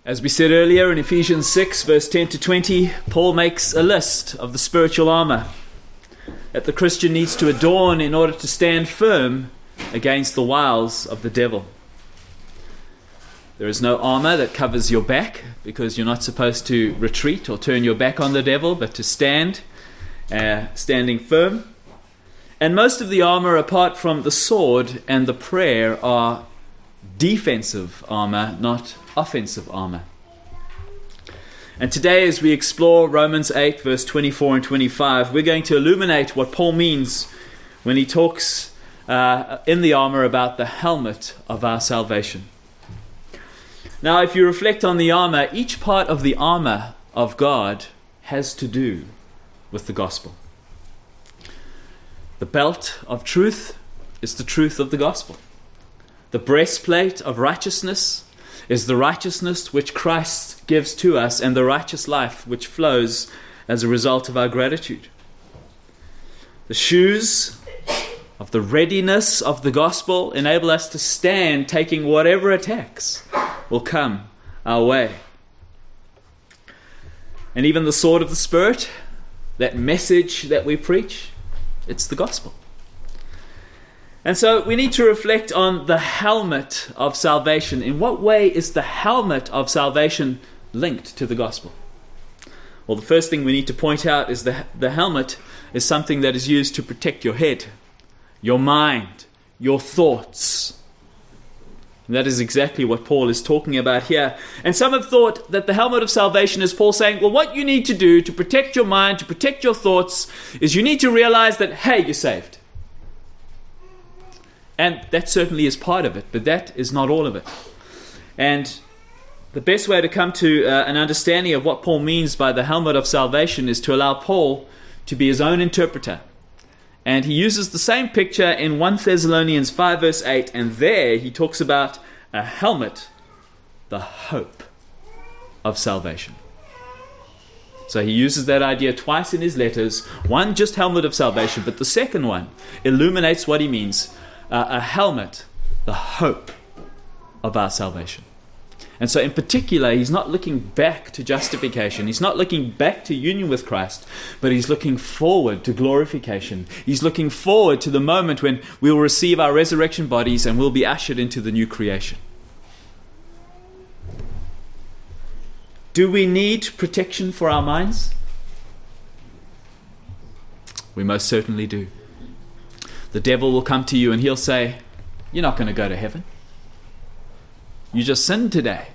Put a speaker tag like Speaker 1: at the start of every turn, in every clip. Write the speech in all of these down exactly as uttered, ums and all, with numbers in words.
Speaker 1: As we said earlier in Ephesians six, verse ten to twenty, Paul makes a list of the spiritual armor that the Christian needs to adorn in order to stand firm against the wiles of the devil. There is no armor that covers your back, because you're not supposed to retreat or turn your back on the devil, but to stand, uh, standing firm. And most of the armor, apart from the sword and the prayer, are defensive armor, not offensive armor. And today, as we explore Romans eight, verse twenty-four and twenty-five, we're going to illuminate what Paul means when he talks uh, in the armor about the helmet of our salvation. Now, if you reflect on the armor, each part of the armor of God has to do with the gospel. The belt of truth is the truth of the gospel. The breastplate of righteousness is the righteousness which Christ gives to us, and the righteous life which flows as a result of our gratitude. The shoes of the readiness of the gospel enable us to stand, taking whatever attacks will come our way. And even the sword of the Spirit, that message that we preach, it's the gospel. And so we need to reflect on the helmet of salvation. In what way is the helmet of salvation linked to the gospel? Well, the first thing we need to point out is that the helmet is something that is used to protect your head, your mind, your thoughts. And that is exactly what Paul is talking about here. And some have thought that the helmet of salvation is Paul saying, well, what you need to do to protect your mind, to protect your thoughts, is you need to realize that, hey, you're saved. And that certainly is part of it, but that is not all of it. And the best way to come to uh, an understanding of what Paul means by the helmet of salvation is to allow Paul to be his own interpreter. And he uses the same picture in First Thessalonians five verse eight, and there he talks about a helmet, the hope of salvation. So he uses that idea twice in his letters. One, just helmet of salvation, but the second one illuminates what he means. Uh, a helmet, the hope of our salvation. And so in particular, he's not looking back to justification. He's not looking back to union with Christ, but he's looking forward to glorification. He's looking forward to the moment when we'll receive our resurrection bodies and we'll be ushered into the new creation. Do we need protection for our minds? We most certainly do. The devil will come to you and he'll say, you're not going to go to heaven. You just sinned today.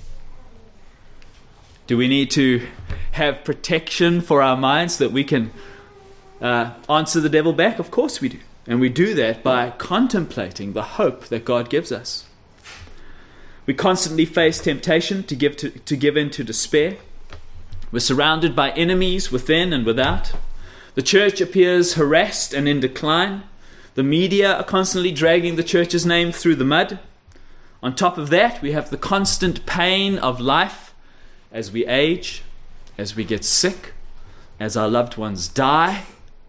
Speaker 1: Do we need to have protection for our minds so that we can uh, answer the devil back? Of course we do. And we do that by contemplating the hope that God gives us. We constantly face temptation to give, to, to give in to despair. We're surrounded by enemies within and without. The church appears harassed and in decline. The media are constantly dragging the church's name through the mud. On top of that, we have the constant pain of life as we age, as we get sick, as our loved ones die.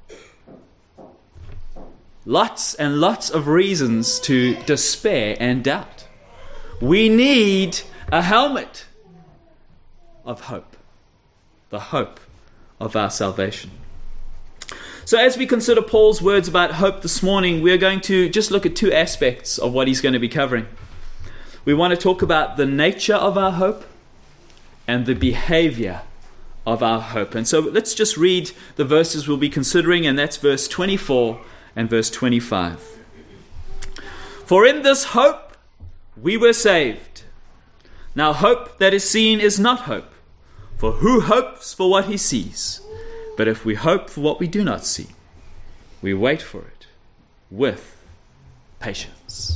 Speaker 1: Lots and lots of reasons to despair and doubt. We need a helmet of hope, the hope of our salvation. So as we consider Paul's words about hope this morning, we're going to just look at two aspects of what he's going to be covering. We want to talk about the nature of our hope and the behavior of our hope. And so let's just read the verses we'll be considering, and that's verse twenty-four and verse twenty-five. For in this hope we were saved. Now hope that is seen is not hope, for who hopes for what he sees? But if we hope for what we do not see, we wait for it with patience.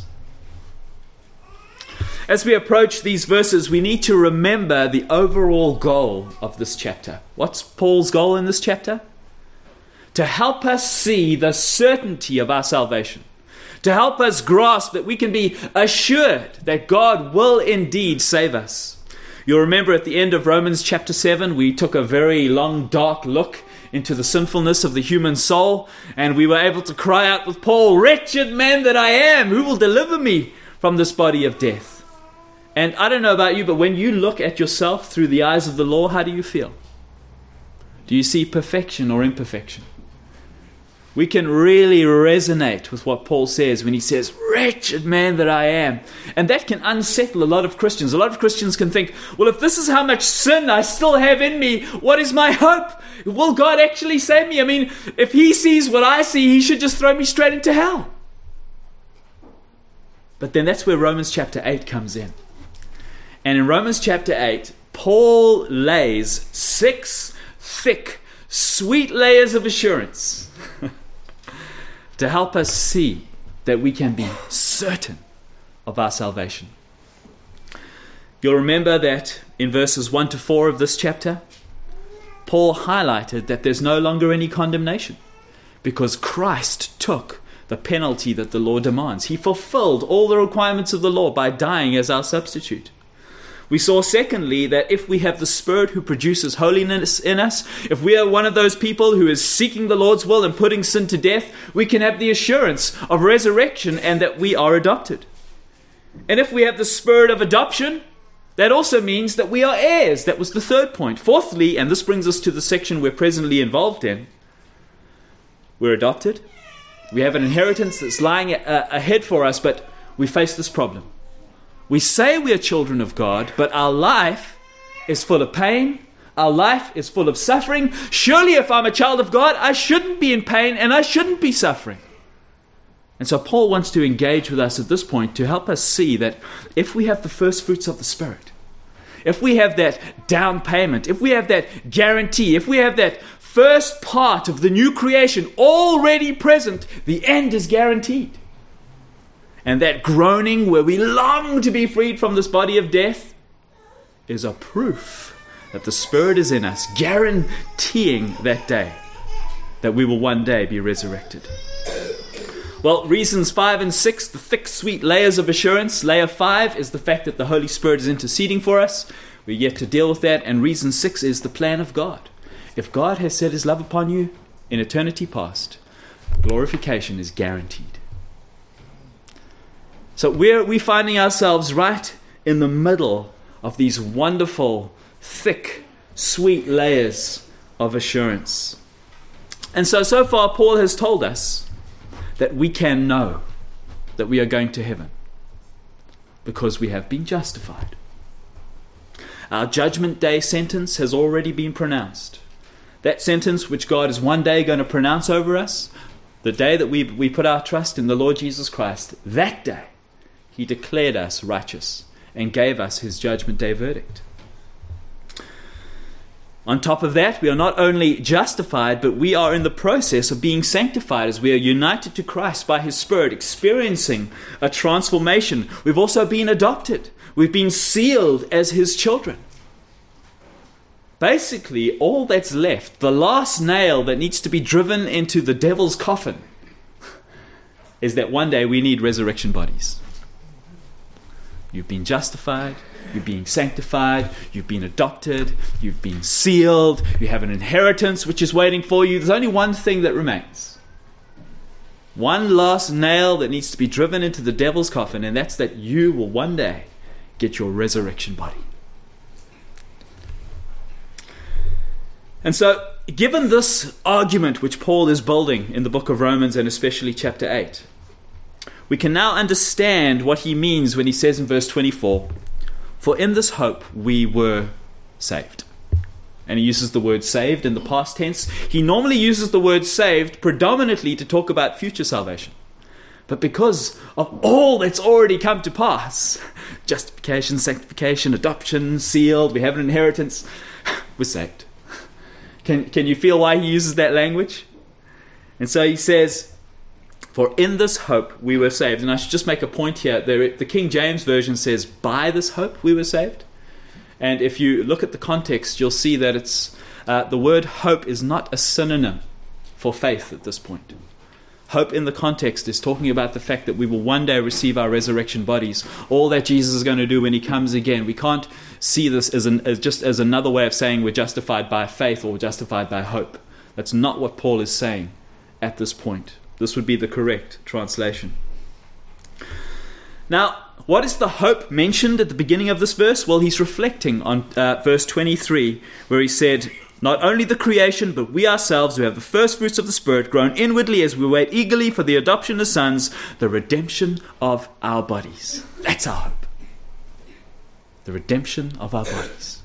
Speaker 1: As we approach these verses, we need to remember the overall goal of this chapter. What's Paul's goal in this chapter? To help us see the certainty of our salvation. To help us grasp that we can be assured that God will indeed save us. You'll remember at the end of Romans chapter seven, we took a very long, dark look into the sinfulness of the human soul, and we were able to cry out with Paul, wretched man that I am, who will deliver me from this body of death? And I don't know about you, but when you look at yourself through the eyes of the law, how do you feel? Do you see perfection or imperfection? We can really resonate with what Paul says when he says, wretched man that I am. And that can unsettle a lot of Christians. A lot of Christians can think, well, if this is how much sin I still have in me, what is my hope? Will God actually save me? I mean, if he sees what I see, he should just throw me straight into hell. But then that's where Romans chapter eight comes in. And in Romans chapter eight, Paul lays six thick, sweet layers of assurance to help us see that we can be certain of our salvation. You'll remember that in verses one to four of this chapter, Paul highlighted that there's no longer any condemnation because Christ took the penalty that the law demands. He fulfilled all the requirements of the law by dying as our substitute. We saw, secondly, that if we have the Spirit who produces holiness in us, if we are one of those people who is seeking the Lord's will and putting sin to death, we can have the assurance of resurrection and that we are adopted. And if we have the Spirit of adoption, that also means that we are heirs. That was the third point. Fourthly, and this brings us to the section we're presently involved in, we're adopted. We have an inheritance that's lying a- ahead for us, but we face this problem. We say we are children of God, but our life is full of pain. Our life is full of suffering. Surely if I'm a child of God, I shouldn't be in pain and I shouldn't be suffering. And so Paul wants to engage with us at this point to help us see that if we have the first fruits of the Spirit, if we have that down payment, if we have that guarantee, if we have that first part of the new creation already present, the end is guaranteed. And that groaning where we long to be freed from this body of death is a proof that the Spirit is in us, guaranteeing that day, that we will one day be resurrected. Well, reasons five and six, the thick, sweet layers of assurance. Layer five is the fact that the Holy Spirit is interceding for us. We're yet to deal with that. And reason six is the plan of God. If God has set his love upon you in eternity past, glorification is guaranteed. So we're we finding ourselves right in the middle of these wonderful, thick, sweet layers of assurance. And so, so far, Paul has told us that we can know that we are going to heaven because we have been justified. Our judgment day sentence has already been pronounced. That sentence which God is one day going to pronounce over us, the day that we, we put our trust in the Lord Jesus Christ, that day, he declared us righteous and gave us his judgment day verdict. On top of that, we are not only justified, but we are in the process of being sanctified as we are united to Christ by his Spirit, experiencing a transformation. We've also been adopted. We've been sealed as his children. Basically, all that's left, the last nail that needs to be driven into the devil's coffin, is that one day we need resurrection bodies. You've been justified, you're being sanctified, you've been adopted, you've been sealed, you have an inheritance which is waiting for you. There's only one thing that remains. One last nail that needs to be driven into the devil's coffin, and that's that you will one day get your resurrection body. And so, given this argument which Paul is building in the book of Romans and especially chapter eight, we can now understand what he means when he says in verse twenty-four, "For in this hope we were saved." And he uses the word saved in the past tense. He normally uses the word saved predominantly to talk about future salvation. But because of all that's already come to pass, justification, sanctification, adoption, sealed, we have an inheritance, we're saved. Can, can you feel why he uses that language? And so he says, "For in this hope we were saved." And I should just make a point here. The, the King James Version says, "By this hope we were saved." And if you look at the context, you'll see that it's uh, the word hope is not a synonym for faith at this point. Hope in the context is talking about the fact that we will one day receive our resurrection bodies. All that Jesus is going to do when he comes again. We can't see this as, an, as just as another way of saying we're justified by faith or justified by hope. That's not what Paul is saying at this point. This would be the correct translation. Now, what is the hope mentioned at the beginning of this verse? Well, he's reflecting on uh, verse twenty-three, where he said, not only the creation, but we ourselves who have the first fruits of the Spirit, groan inwardly as we wait eagerly for the adoption as sons, the redemption of our bodies. That's our hope. The redemption of our bodies.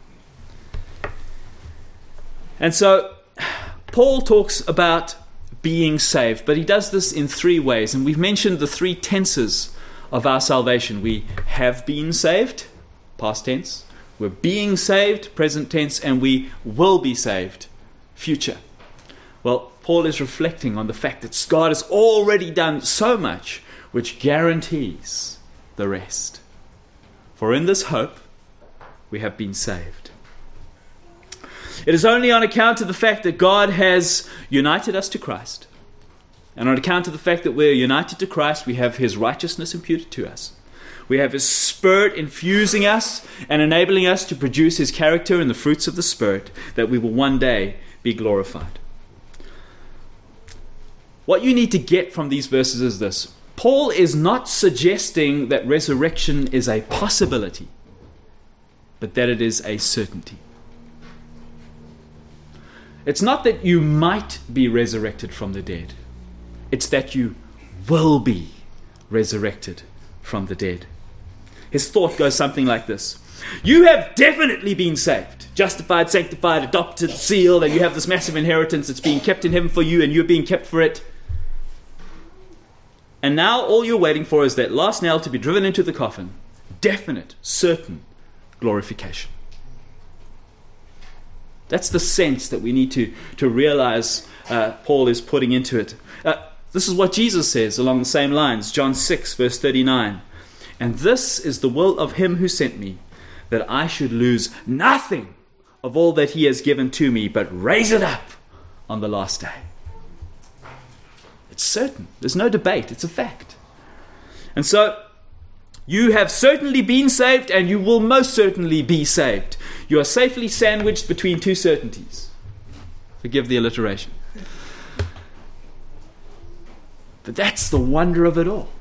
Speaker 1: And so, Paul talks about being saved, but he does this in three ways. And we've mentioned the three tenses of our salvation. We have been saved, past tense. We're being saved, present tense. And we will be saved, future. Well, Paul is reflecting on the fact that God has already done so much, which guarantees the rest. For in this hope, we have been saved. It is only on account of the fact that God has united us to Christ, and on account of the fact that we're united to Christ, we have His righteousness imputed to us. We have His Spirit infusing us and enabling us to produce His character and the fruits of the Spirit, that we will one day be glorified. What you need to get from these verses is this. Paul is not suggesting that resurrection is a possibility, but that it is a certainty. It's not that you might be resurrected from the dead. It's that you will be resurrected from the dead. His thought goes something like this. You have definitely been saved, justified, sanctified, adopted, sealed, and you have this massive inheritance that's being kept in heaven for you, and you're being kept for it. And now all you're waiting for is that last nail to be driven into the coffin. Definite, certain glorification. That's the sense that we need to, to realize uh, Paul is putting into it. Uh, this is what Jesus says along the same lines. John six, verse thirty-nine. And this is the will of Him who sent me, that I should lose nothing of all that He has given to me, but raise it up on the last day. It's certain. There's no debate. It's a fact. And so, you have certainly been saved, and you will most certainly be saved. You are safely sandwiched between two certainties. Forgive the alliteration. But that's the wonder of it all.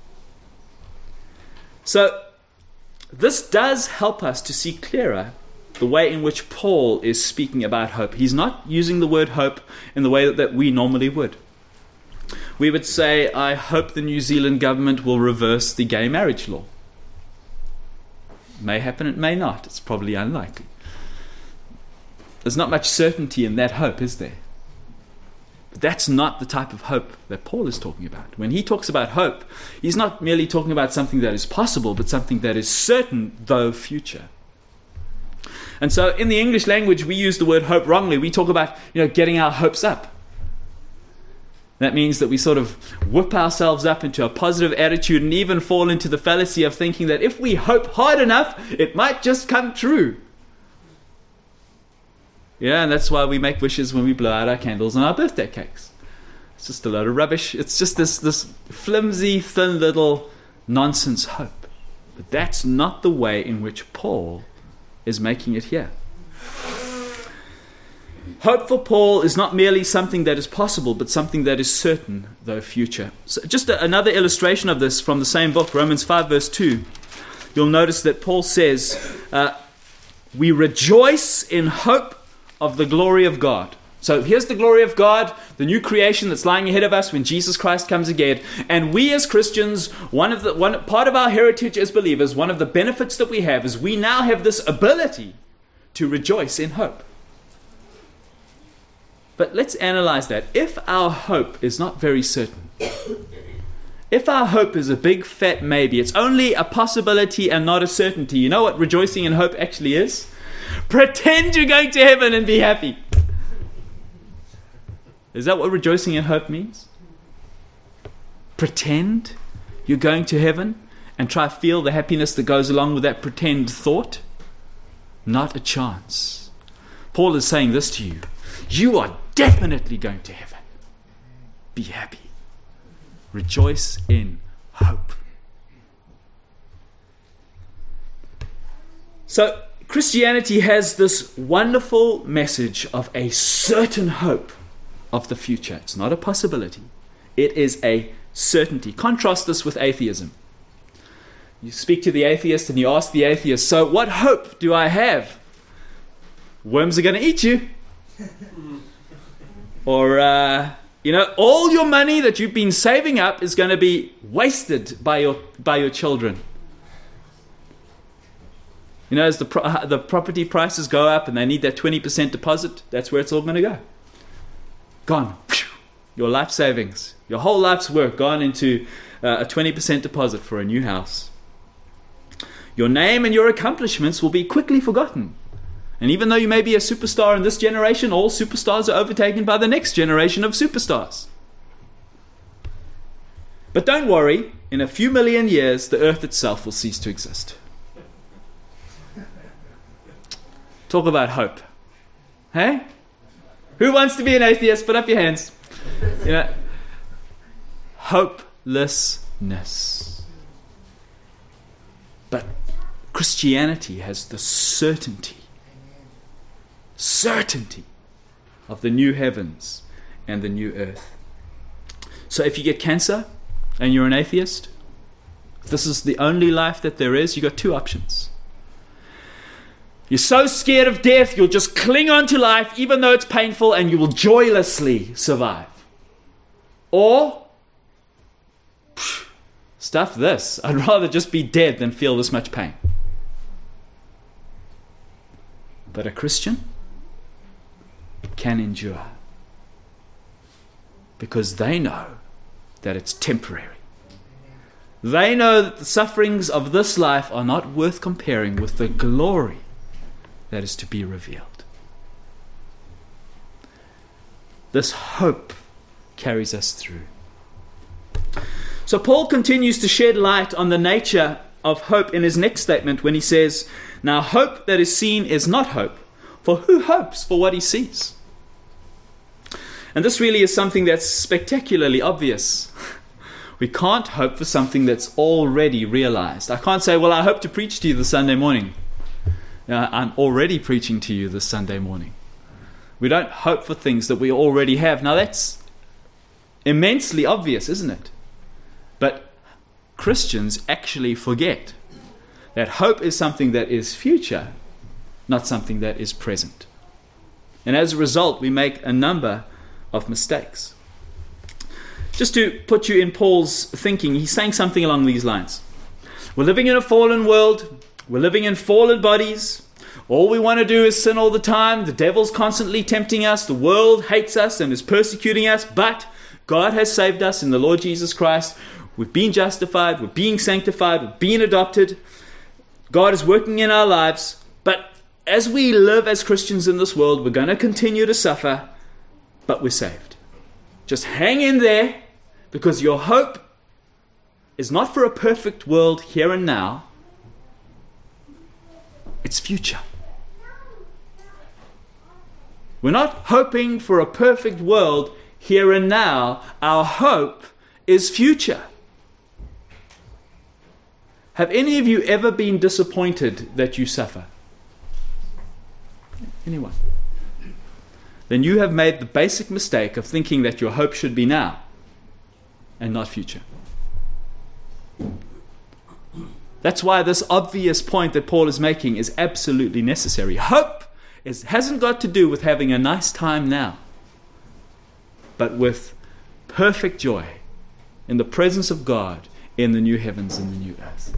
Speaker 1: So, this does help us to see clearer the way in which Paul is speaking about hope. He's not using the word hope in the way that, that we normally would. We would say, I hope the New Zealand government will reverse the gay marriage law. It may happen, it may not. It's probably unlikely. There's not much certainty in that hope, is there? But that's not the type of hope that Paul is talking about. When he talks about hope, he's not merely talking about something that is possible, but something that is certain, though future. And so in the English language, we use the word hope wrongly. We talk about, you know, getting our hopes up. That means that we sort of whip ourselves up into a positive attitude and even fall into the fallacy of thinking that if we hope hard enough, it might just come true. Yeah, and that's why we make wishes when we blow out our candles on our birthday cakes. It's just a load of rubbish. It's just this, this flimsy, thin little nonsense hope. But that's not the way in which Paul is making it here. Hope for Paul is not merely something that is possible, but something that is certain, though future. So just a, another illustration of this from the same book, Romans five, verse two. You'll notice that Paul says, uh, we rejoice in hope of the glory of God. So here's the glory of God, the new creation that's lying ahead of us when Jesus Christ comes again. And we as Christians, one of the one part of our heritage as believers, one of the benefits that we have is we now have this ability to rejoice in hope. But let's analyze that. If our hope is not very certain, if our hope is a big fat maybe, it's only a possibility and not a certainty, you know what rejoicing in hope actually is? Pretend you're going to heaven and be happy. Is that what rejoicing in hope means? Pretend you're going to heaven and try to feel the happiness that goes along with that pretend thought? Not a chance. Paul is saying this to you. You are definitely going to heaven. Be happy. Rejoice in hope. So, Christianity has this wonderful message of a certain hope of the future. It's not a possibility. It is a certainty. Contrast this with atheism. You speak to the atheist and you ask the atheist, so what hope do I have? Worms are going to eat you. Or, uh, you know, all your money that you've been saving up is going to be wasted by your by your children. You know, as the pro- the property prices go up and they need that twenty percent deposit, that's where it's all going to go. Gone. Your life savings, your whole life's work gone into uh, a twenty percent deposit for a new house. Your name and your accomplishments will be quickly forgotten. And even though you may be a superstar in this generation, all superstars are overtaken by the next generation of superstars. But don't worry, in a few million years, the earth itself will cease to exist. Talk about hope. Hey? Who wants to be an atheist? Put up your hands. You know, hopelessness. But Christianity has the certainty, certainty of the new heavens and the new earth. So if you get cancer and you're an atheist, if this is the only life that there is, you've got two options. You're so scared of death, you'll just cling on to life even though it's painful, and you will joylessly survive. Or, phew, stuff this. I'd rather just be dead than feel this much pain. But a Christian can endure because they know that it's temporary. They know that the sufferings of this life are not worth comparing with the glory that is to be revealed. This hope carries us through. So Paul continues to shed light on the nature of hope in his next statement when he says, now hope that is seen is not hope, for who hopes for what he sees? And this really is something that's spectacularly obvious. We can't hope for something that's already realized. I can't say, well, I hope to preach to you this Sunday morning. Uh, I'm already preaching to you this Sunday morning. We don't hope for things that we already have. Now that's immensely obvious, isn't it? But Christians actually forget that hope is something that is future, not something that is present. And as a result, we make a number of mistakes. Just to put you in Paul's thinking, he's saying something along these lines. We're living in a fallen world. We're living in fallen bodies. All we want to do is sin all the time. The devil's constantly tempting us. The world hates us and is persecuting us. But God has saved us in the Lord Jesus Christ. We've been justified. We're being sanctified. We're being adopted. God is working in our lives. But as we live as Christians in this world, we're going to continue to suffer. But we're saved. Just hang in there, because your hope is not for a perfect world here and now. It's future. We're not hoping for a perfect world here and now. Our hope is future. Have any of you ever been disappointed that you suffer? Anyone? Then you have made the basic mistake of thinking that your hope should be now and not future. That's why this obvious point that Paul is making is absolutely necessary. Hope is, hasn't got to do with having a nice time now, but with perfect joy in the presence of God in the new heavens and the new earth.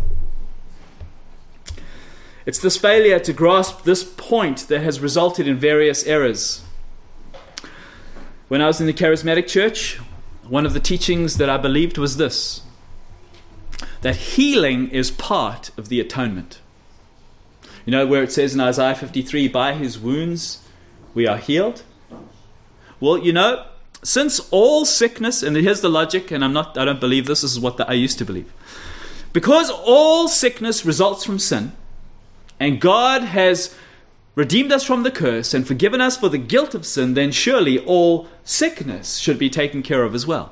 Speaker 1: It's this failure to grasp this point that has resulted in various errors. When I was in the charismatic church, one of the teachings that I believed was this: that healing is part of the atonement. You know where it says in Isaiah fifty-three, by his wounds we are healed? Well, you know, since all sickness, and here's the logic, and I'm not, I don't believe this, this is what the, I used to believe. Because all sickness results from sin, and God has redeemed us from the curse and forgiven us for the guilt of sin, then surely all sickness should be taken care of as well.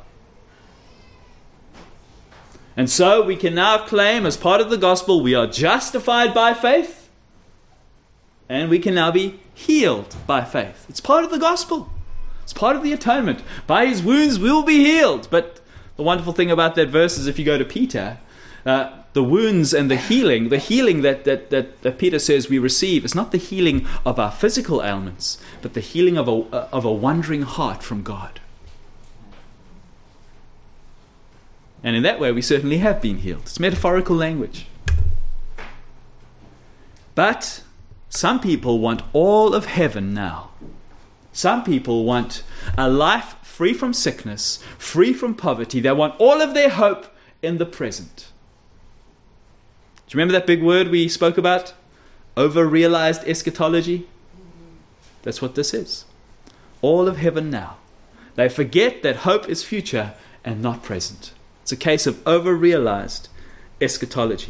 Speaker 1: And so we can now claim as part of the gospel we are justified by faith, and we can now be healed by faith. It's part of the gospel. It's part of the atonement. By his wounds we will be healed. But the wonderful thing about that verse is if you go to Peter, uh, the wounds and the healing, the healing that, that, that, that Peter says we receive is not the healing of our physical ailments, but the healing of a, of a wandering heart from God. And in that way, we certainly have been healed. It's metaphorical language. But some people want all of heaven now. Some people want a life free from sickness, free from poverty. They want all of their hope in the present. Do you remember that big word we spoke about? Over-realized eschatology? That's what this is. All of heaven now. They forget that hope is future and not present. It's a case of over-realized eschatology.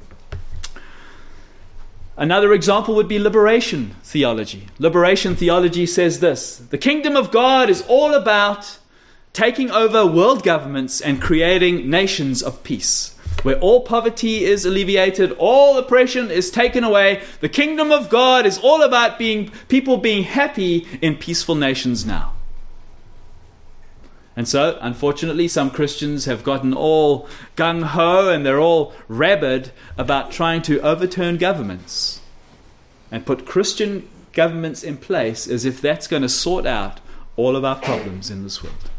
Speaker 1: Another example would be liberation theology. Liberation theology says this: the kingdom of God is all about taking over world governments and creating nations of peace, where all poverty is alleviated, all oppression is taken away. The kingdom of God is all about being people being happy in peaceful nations now. And so, unfortunately, some Christians have gotten all gung-ho and they're all rabid about trying to overturn governments and put Christian governments in place as if that's going to sort out all of our problems in this world.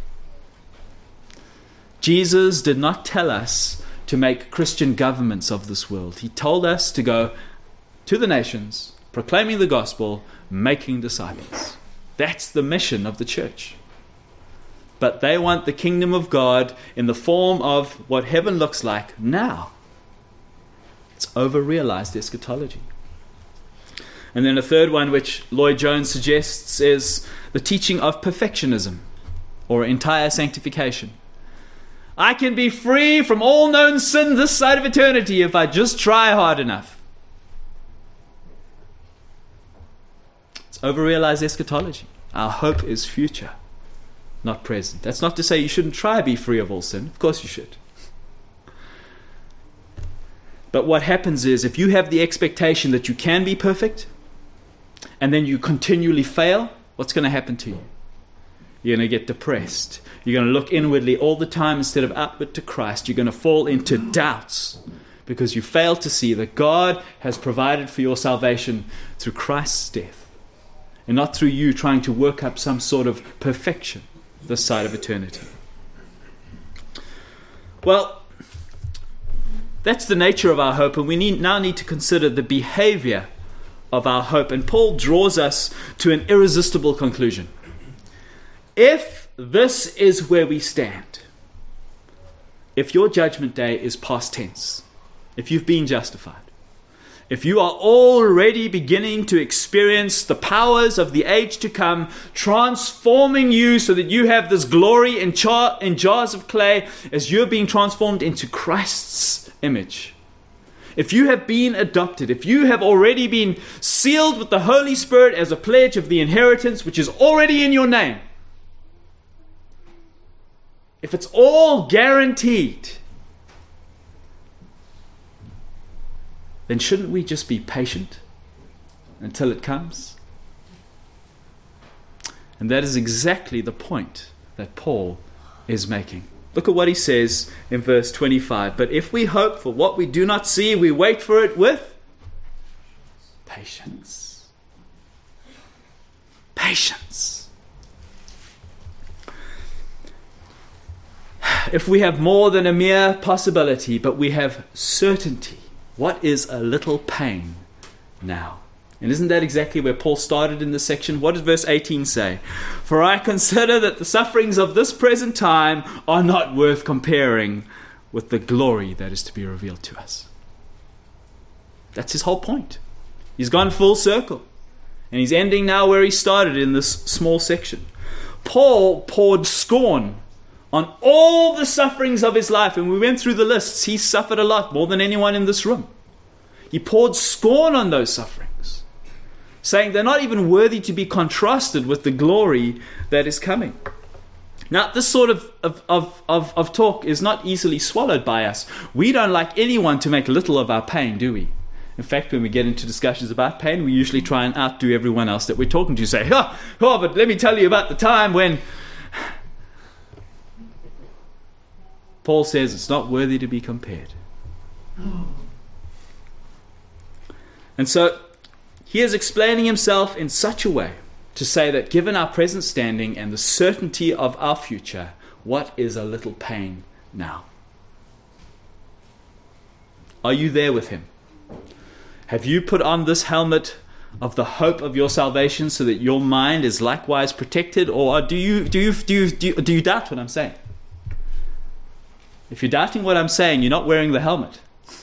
Speaker 1: Jesus did not tell us to make Christian governments of this world. He told us to go to the nations, proclaiming the gospel, making disciples. That's the mission of the church. But they want the kingdom of God in the form of what heaven looks like now. It's over-realized eschatology. And then a third one, which Lloyd Jones suggests, is the teaching of perfectionism, or entire sanctification. I can be free from all known sin this side of eternity if I just try hard enough. It's over-realized eschatology. Our hope is future, not present. That's not to say you shouldn't try to be free of all sin. Of course you should. But what happens is, if you have the expectation that you can be perfect, and then you continually fail, what's going to happen to you? You're going to get depressed. You're going to look inwardly all the time instead of outward to Christ. You're going to fall into doubts because you fail to see that God has provided for your salvation through Christ's death, and not through you trying to work up some sort of perfection this side of eternity. Well, that's the nature of our hope, and we need, now need to consider the behavior of our hope. And Paul draws us to an irresistible conclusion. If this is where we stand, if your judgment day is past tense, if you've been justified, if you are already beginning to experience the powers of the age to come, transforming you so that you have this glory in, jar, in jars of clay as you're being transformed into Christ's image. If you have been adopted, if you have already been sealed with the Holy Spirit as a pledge of the inheritance which is already in your name, if it's all guaranteed, then shouldn't we just be patient until it comes? And that is exactly the point that Paul is making. Look at what he says in verse twenty-five. But if we hope for what we do not see, we wait for it with patience. Patience. If we have more than a mere possibility, but we have certainty, what is a little pain now? And isn't that exactly where Paul started in this section? What does verse eighteen say? For I consider that the sufferings of this present time are not worth comparing with the glory that is to be revealed to us. That's his whole point. He's gone full circle. And he's ending now where he started in this small section. Paul poured scorn on all the sufferings of his life. And we went through the lists. He suffered a lot, more than anyone in this room. He poured scorn on those sufferings, saying they're not even worthy to be contrasted with the glory that is coming. Now, this sort of, of, of, of, of talk is not easily swallowed by us. We don't like anyone to make little of our pain, do we? In fact, when we get into discussions about pain, we usually try and outdo everyone else that we're talking to. Say, oh, oh, but let me tell you about the time when... Paul says it's not worthy to be compared. And so he is explaining himself in such a way to say that given our present standing and the certainty of our future, what is a little pain now? Are you there with him? Have you put on this helmet of the hope of your salvation so that your mind is likewise protected? Or do you, do you, do you, do you, do you doubt what I'm saying? If you're doubting what I'm saying, you're not wearing the helmet.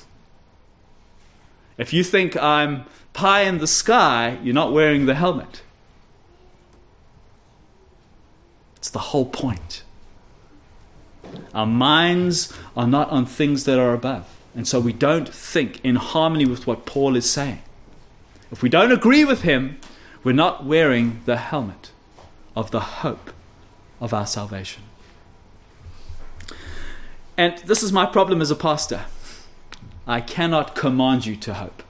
Speaker 1: If you think I'm pie in the sky, you're not wearing the helmet. It's the whole point. Our minds are not on things that are above. And so we don't think in harmony with what Paul is saying. If we don't agree with him, we're not wearing the helmet of the hope of our salvation. And this is my problem as a pastor. I cannot command you to hope.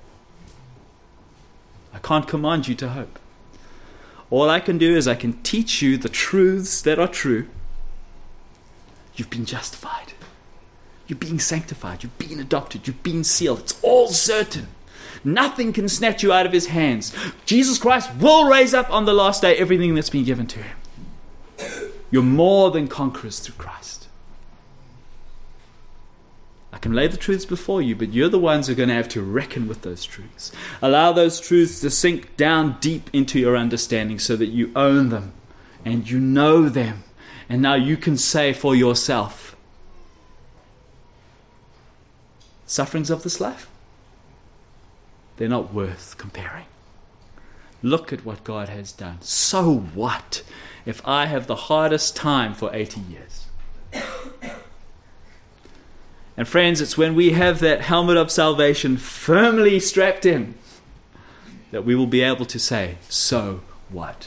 Speaker 1: I can't command you to hope. All I can do is I can teach you the truths that are true. You've been justified. You're being sanctified. You've been adopted. You've been sealed. It's all certain. Nothing can snatch you out of his hands. Jesus Christ will raise up on the last day everything that's been given to him. You're more than conquerors through Christ. I can lay the truths before you, but you're the ones who are going to have to reckon with those truths. Allow those truths to sink down deep into your understanding so that you own them and you know them. And now you can say for yourself, sufferings of this life, they're not worth comparing. Look at what God has done. So what if I have the hardest time for eighty years? And friends, it's when we have that helmet of salvation firmly strapped in that we will be able to say, so what?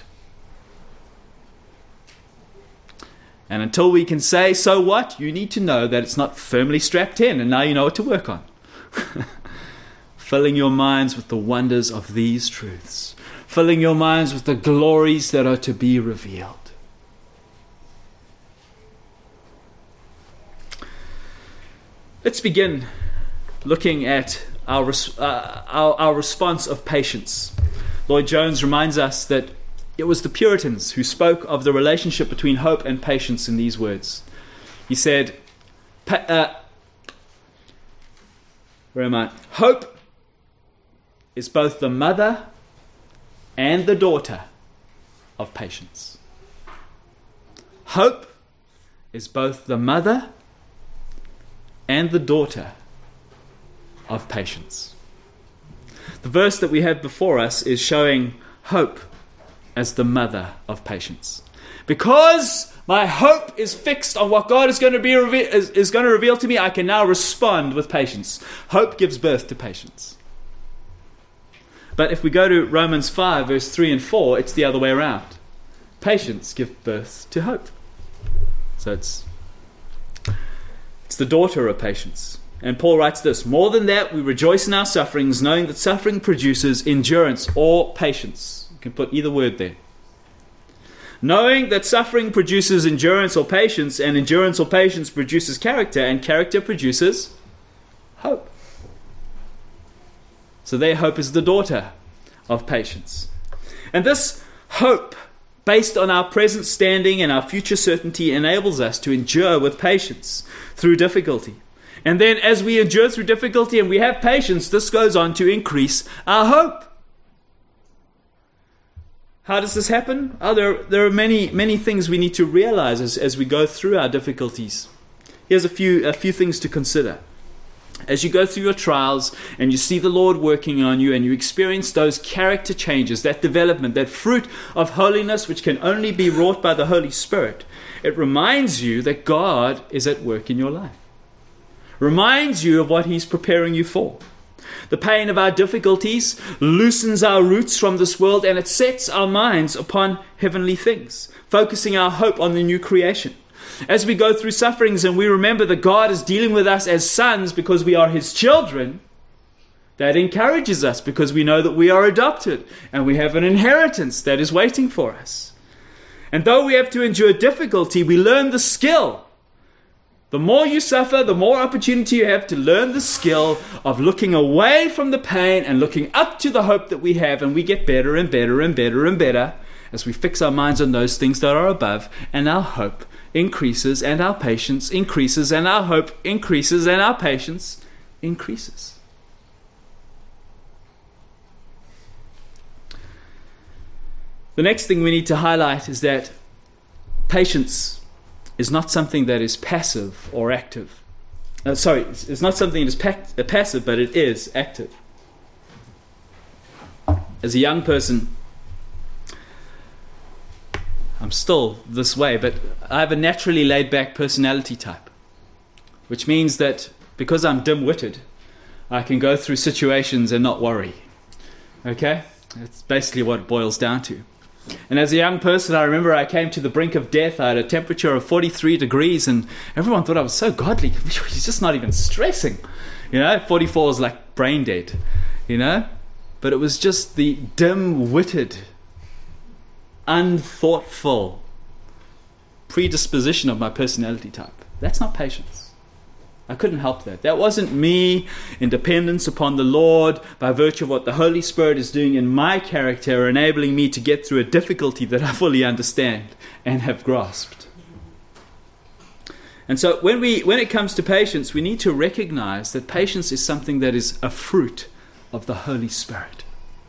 Speaker 1: And until we can say, so what, you need to know that it's not firmly strapped in, and now you know what to work on. Filling your minds with the wonders of these truths. Filling your minds with the glories that are to be revealed. Let's begin looking at our, uh, our, our response of patience. Lloyd Jones reminds us that it was the Puritans who spoke of the relationship between hope and patience in these words. He said, pa- uh, where am I? Hope is both the mother and the daughter of patience. Hope is both the mother and the daughter of patience. The verse that we have before us is showing hope as the mother of patience. Because my hope is fixed on what God is going to be reve- is, is going to reveal to me, I can now respond with patience. Hope gives birth to patience. But if we go to Romans five, verse three and four, it's the other way around. Patience gives birth to hope. So it's It's the daughter of patience. And Paul writes this, more than that, we rejoice in our sufferings, knowing that suffering produces endurance or patience. You can put either word there. Knowing that suffering produces endurance or patience, and endurance or patience produces character, and character produces hope. So their hope is the daughter of patience. And this hope, based on our present standing and our future certainty, enables us to endure with patience through difficulty. And then as we endure through difficulty and we have patience, this goes on to increase our hope. How does this happen? Oh, there, there are many, many things we need to realize as, as we go through our difficulties. Here's a few, a few things to consider. As you go through your trials and you see the Lord working on you and you experience those character changes, that development, that fruit of holiness which can only be wrought by the Holy Spirit, it reminds you that God is at work in your life. Reminds you of what He's preparing you for. The pain of our difficulties loosens our roots from this world, and it sets our minds upon heavenly things, focusing our hope on the new creation. As we go through sufferings and we remember that God is dealing with us as sons because we are His children, that encourages us because we know that we are adopted and we have an inheritance that is waiting for us. And though we have to endure difficulty, we learn the skill, The more you suffer, the more opportunity you have to learn the skill of looking away from the pain and looking up to the hope that we have, and we get better and better and better and better as we fix our minds on those things that are above, and our hope increases and our patience increases and our hope increases and our patience increases. The next thing we need to highlight is that patience is not something that is passive or active. Uh, sorry, it's not something that is pa- passive, but it is active. As a young person, I'm still this way, but I have a naturally laid-back personality type, which means that because I'm dim-witted, I can go through situations and not worry. Okay? That's basically what it boils down to. And as a young person, I remember I came to the brink of death. I had a temperature of forty-three degrees, and everyone thought I was so godly. He's just not even stressing. You know, forty-four is like brain dead, you know? But it was just the dim-witted, unthoughtful predisposition of my personality type. That's not patience. I couldn't help that. That wasn't me in dependence upon the Lord by virtue of what the Holy Spirit is doing in my character, enabling me to get through a difficulty that I fully understand and have grasped. And so when we when it comes to patience, we need to recognize that patience is something that is a fruit of the Holy Spirit.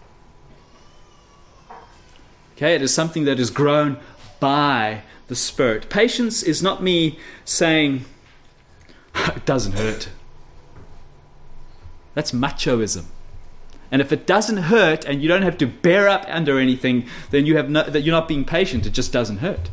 Speaker 1: Okay, it is something that is grown by the Spirit. Patience is not me saying, it doesn't hurt. That's machoism. And if it doesn't hurt and you don't have to bear up under anything, then you have no, that you're not being patient. It just doesn't hurt.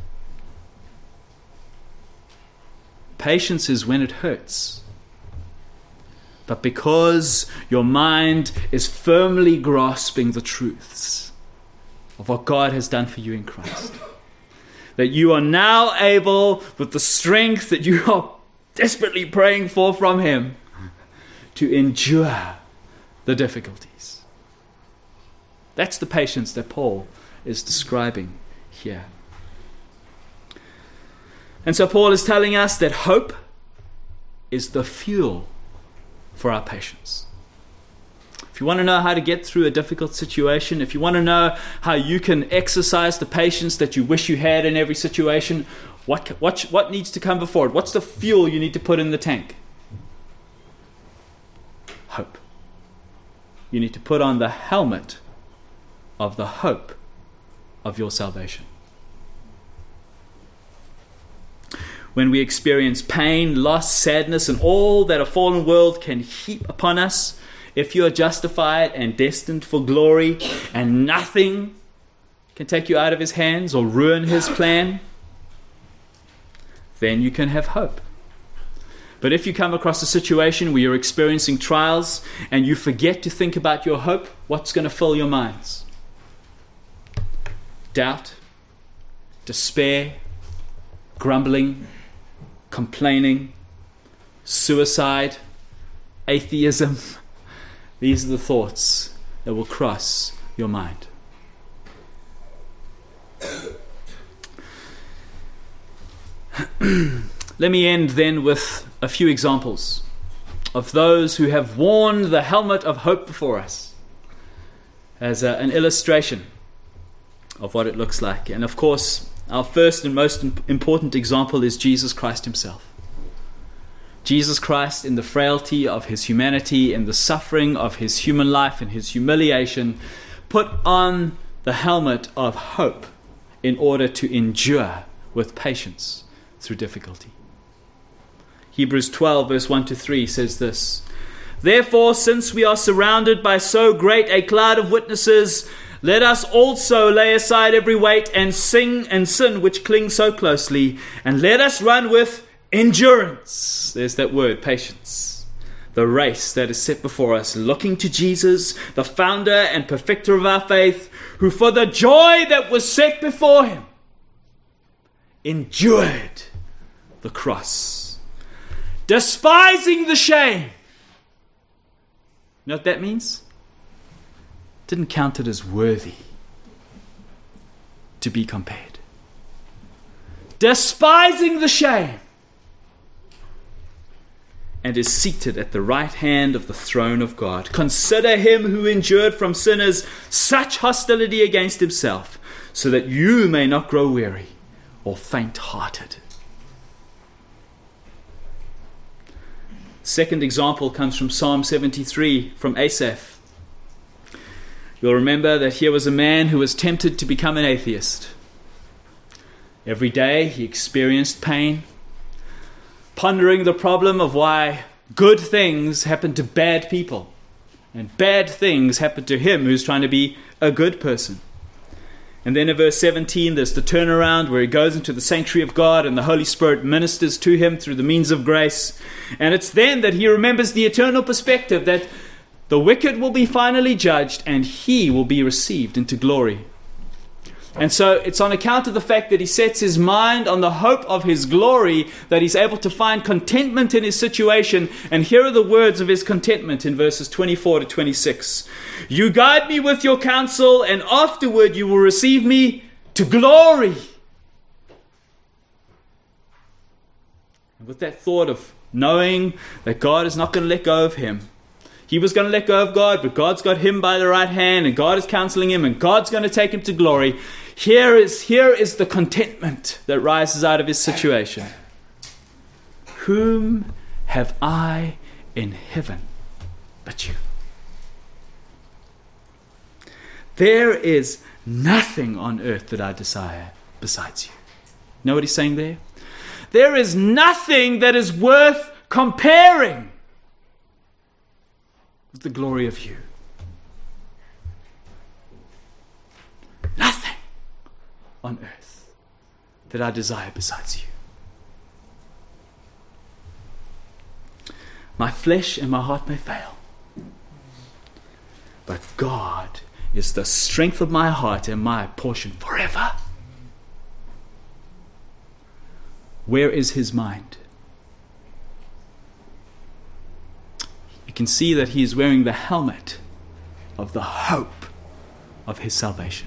Speaker 1: Patience is when it hurts. But because your mind is firmly grasping the truths of what God has done for you in Christ, that you are now able, with the strength that you are desperately praying for from Him, to endure the difficulties. That's the patience that Paul is describing here. And so Paul is telling us that hope is the fuel for our patience. If you want to know how to get through a difficult situation, if you want to know how you can exercise the patience that you wish you had in every situation, What, what, what needs to come before it? What's the fuel you need to put in the tank? Hope. You need to put on the helmet of the hope of your salvation. When we experience pain, loss, sadness, and all that a fallen world can heap upon us, if you are justified and destined for glory, and nothing can take you out of His hands or ruin His plan, then you can have hope. But if you come across a situation where you're experiencing trials and you forget to think about your hope, what's going to fill your minds? Doubt, despair, grumbling, complaining, suicide, atheism. These are the thoughts that will cross your mind. Let me end then with a few examples of those who have worn the helmet of hope before us as a, an illustration of what it looks like. And of course, our first and most important example is Jesus Christ Himself. Jesus Christ, in the frailty of His humanity, in the suffering of His human life and His humiliation, put on the helmet of hope in order to endure with patience through difficulty. Hebrews twelve verse one to three says this: Therefore, since we are surrounded by so great a cloud of witnesses, let us also lay aside every weight and sin and sin which clings so closely, and let us run with endurance. There's that word, patience. The race that is set before us, looking to Jesus, the founder and perfecter of our faith, who for the joy that was set before Him endured the cross, despising the shame. You know what that means? Didn't count it as worthy to be compared. Despising the shame, and is seated at the right hand of the throne of God. Consider him who endured from sinners such hostility against himself, so that you may not grow weary or faint-hearted. Second example comes from Psalm seventy-three, from Asaph. You'll remember that here was a man who was tempted to become an atheist. Every day he experienced pain, pondering the problem of why good things happen to bad people and bad things happen to him who's trying to be a good person. And then in verse seventeen, there's the turnaround where he goes into the sanctuary of God and the Holy Spirit ministers to him through the means of grace. And it's then that he remembers the eternal perspective that the wicked will be finally judged and he will be received into glory. And so it's on account of the fact that he sets his mind on the hope of his glory that he's able to find contentment in his situation. And here are the words of his contentment in verses twenty-four to twenty-six. You guide me with your counsel, and afterward you will receive me to glory. And with that thought of knowing that God is not going to let go of him, he was going to let go of God, but God's got him by the right hand, and God is counseling him, and God's going to take him to glory. Here is, here is the contentment that rises out of his situation. Whom have I in heaven but you? There is nothing on earth that I desire besides you. Know what he's saying there? There is nothing that is worth comparing with the glory of you. Nothing on earth that I desire besides you. My flesh and my heart may fail, but God is the strength of my heart and my portion forever. Where is his mind? You can see that he is wearing the helmet of the hope of his salvation.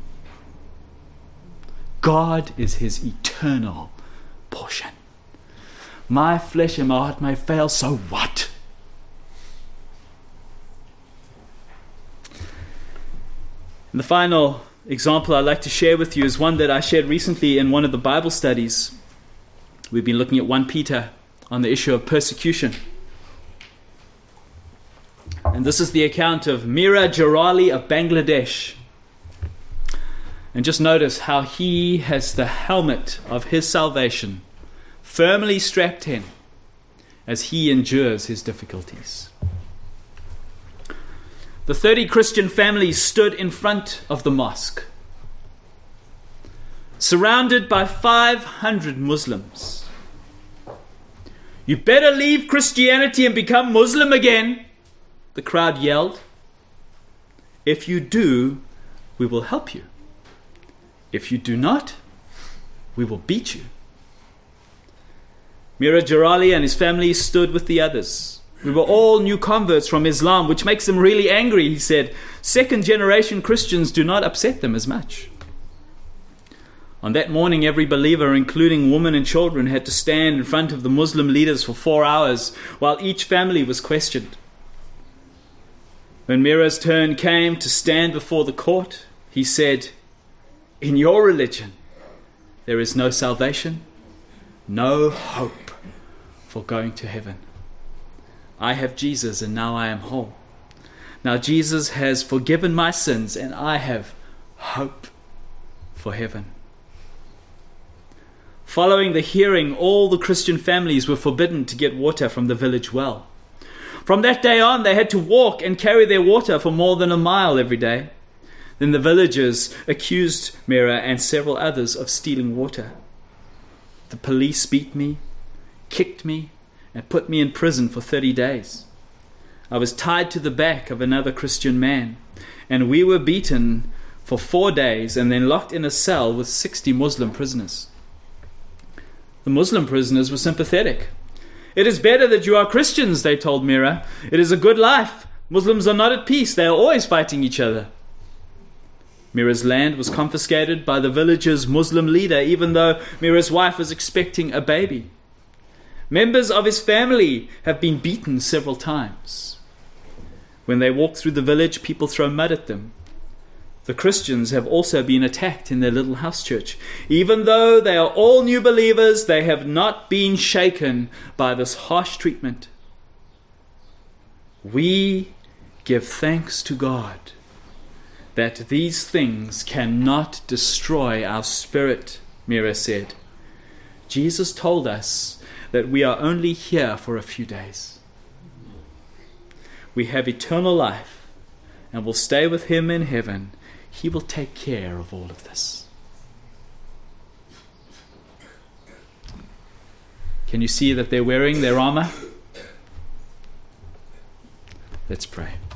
Speaker 1: God is his eternal portion. My flesh and my heart may fail, so what? And the final example I'd like to share with you is one that I shared recently in one of the Bible studies. We've been looking at First Peter on the issue of persecution. And this is the account of Mira Jarali of Bangladesh. And just notice how he has the helmet of his salvation firmly strapped in as he endures his difficulties. The thirty Christian families stood in front of the mosque, surrounded by five hundred Muslims. You better leave Christianity and become Muslim again, the crowd yelled. If you do, we will help you. If you do not, we will beat you. Mira Jarali and his family stood with the others. We were all new converts from Islam, which makes them really angry, he said. Second generation Christians do not upset them as much. On that morning, every believer, including women and children, had to stand in front of the Muslim leaders for four hours while each family was questioned. When Mira's turn came to stand before the court, he said, in your religion, there is no salvation, no hope for going to heaven. I have Jesus and now I am whole. Now Jesus has forgiven my sins and I have hope for heaven. Following the hearing, all the Christian families were forbidden to get water from the village well. From that day on, they had to walk and carry their water for more than a mile every day. Then the villagers accused Mira and several others of stealing water. The police beat me, kicked me, and put me in prison for thirty days. I was tied to the back of another Christian man, and we were beaten for four days and then locked in a cell with sixty Muslim prisoners. The Muslim prisoners were sympathetic. It is better that you are Christians, they told Mira. It is a good life. Muslims are not at peace. They are always fighting each other. Mira's land was confiscated by the village's Muslim leader, even though Mira's wife was expecting a baby. Members of his family have been beaten several times. When they walk through the village, people throw mud at them. The Christians have also been attacked in their little house church. Even though they are all new believers, they have not been shaken by this harsh treatment. We give thanks to God that these things cannot destroy our spirit, Mira said. Jesus told us that we are only here for a few days. We have eternal life and will stay with him in heaven. He will take care of all of this. Can you see that they're wearing their armor? Let's pray.